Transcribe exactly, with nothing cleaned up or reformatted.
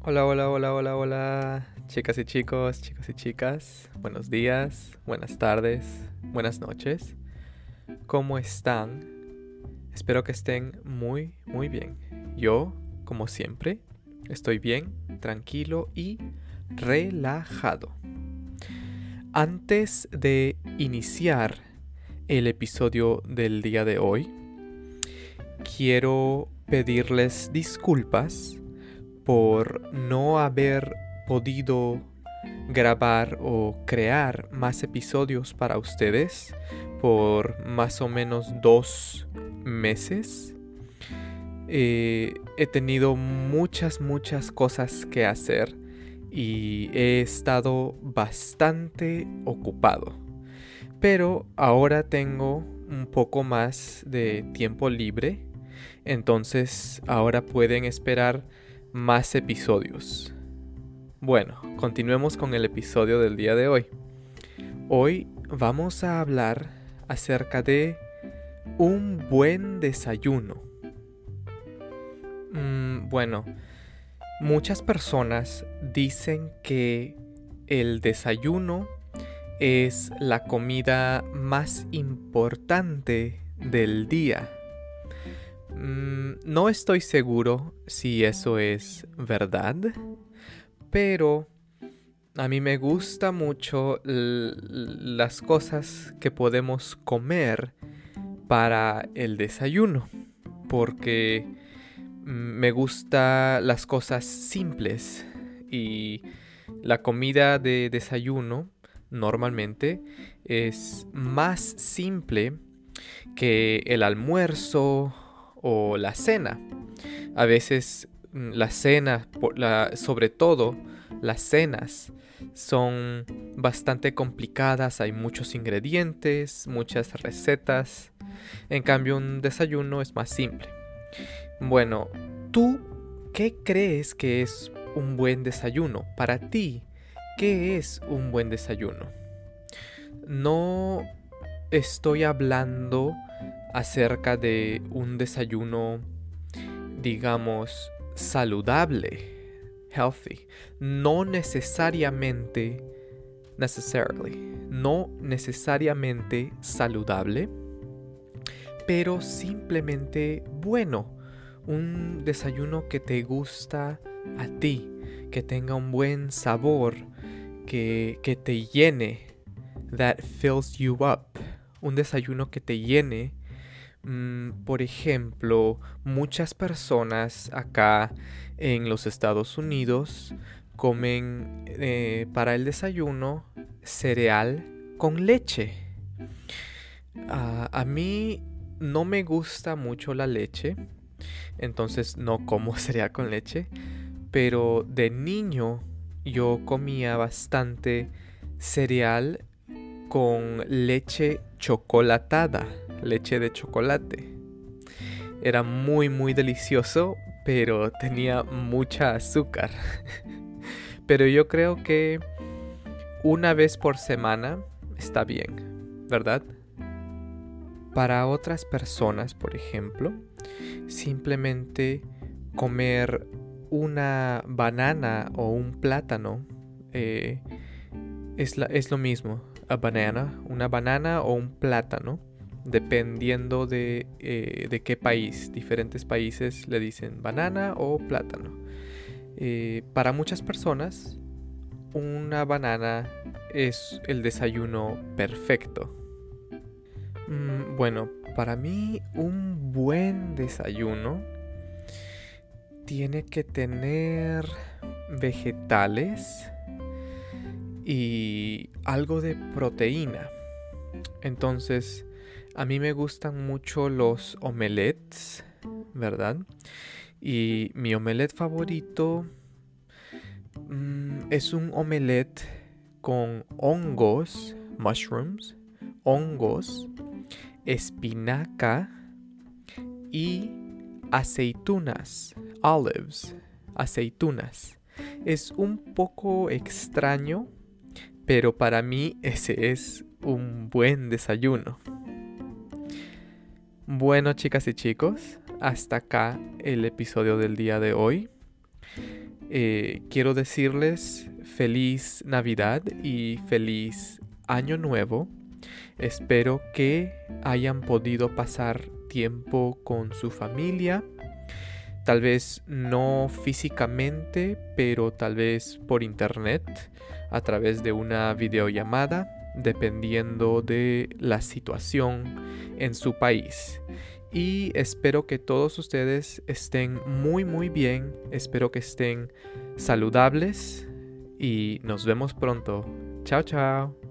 Hola, hola, hola, hola, hola, chicas y chicos, chicos y chicas, buenos días, buenas tardes, buenas noches. ¿Cómo están? Espero que estén muy, muy bien. Yo, como siempre, estoy bien, tranquilo y relajado. Antes de iniciar el episodio del día de hoy, quiero pedirles disculpas por no haber podido grabar o crear más episodios para ustedes por más o menos dos meses. Eh, he tenido muchas, muchas cosas que hacer y he estado bastante ocupado. Pero ahora tengo un poco más de tiempo libre, entonces ahora pueden esperar más episodios. Bueno, continuemos con el episodio del día de hoy. Hoy vamos a hablar acerca de un buen desayuno. Mm, bueno, muchas personas dicen que el desayuno es la comida más importante del día. Mm, no estoy seguro si eso es verdad, pero a mí me gusta mucho l- las cosas que podemos comer para el desayuno, porque mm, me gusta las cosas simples y la comida de desayuno normalmente es más simple que el almuerzo o la cena. A veces mm, la cena, por la- sobre todo las cenas, son bastante complicadas, hay muchos ingredientes, muchas recetas. En cambio, un desayuno es más simple. Bueno, ¿tú qué crees que es un buen desayuno? Para ti, ¿qué es un buen desayuno? No estoy hablando acerca de un desayuno, digamos, saludable, healthy. No necesariamente, necessarily, no necesariamente saludable, pero simplemente bueno. Un desayuno que te gusta a ti, que tenga un buen sabor, que, que te llene, that fills you up. Un desayuno que te llene. Mm, por ejemplo, muchas personas acá en los Estados Unidos comen eh, para el desayuno cereal con leche. Ah, a mí no me gusta mucho la leche, entonces no como cereal con leche, pero de niño yo comía bastante cereal con leche chocolatada, leche de chocolate. Era muy muy delicioso, pero tenía mucha azúcar. Pero yo creo que una vez por semana está bien, ¿verdad? Para otras personas, por ejemplo, simplemente comer una banana o un plátano eh, es, la- es lo mismo. A banana, una banana o un plátano, dependiendo de, eh, de qué país. Diferentes países le dicen banana o plátano. Eh, para muchas personas, una banana es el desayuno perfecto. Mm, bueno, para mí un buen desayuno tiene que tener vegetales y algo de proteína. Entonces, a mí me gustan mucho los omelets, ¿verdad? Y mi omelet favorito mm, es un omelet con hongos, mushrooms, hongos, espinaca y aceitunas, olives, aceitunas. Es un poco extraño, pero para mí ese es un buen desayuno. Bueno, chicas y chicos, hasta acá el episodio del día de hoy. Eh, quiero decirles feliz Navidad y feliz Año Nuevo. Espero que hayan podido pasar tiempo con su familia. Tal vez no físicamente, pero tal vez por internet, a través de una videollamada, dependiendo de la situación en su país. Y espero que todos ustedes estén muy muy bien, espero que estén saludables y nos vemos pronto. Chao, chao.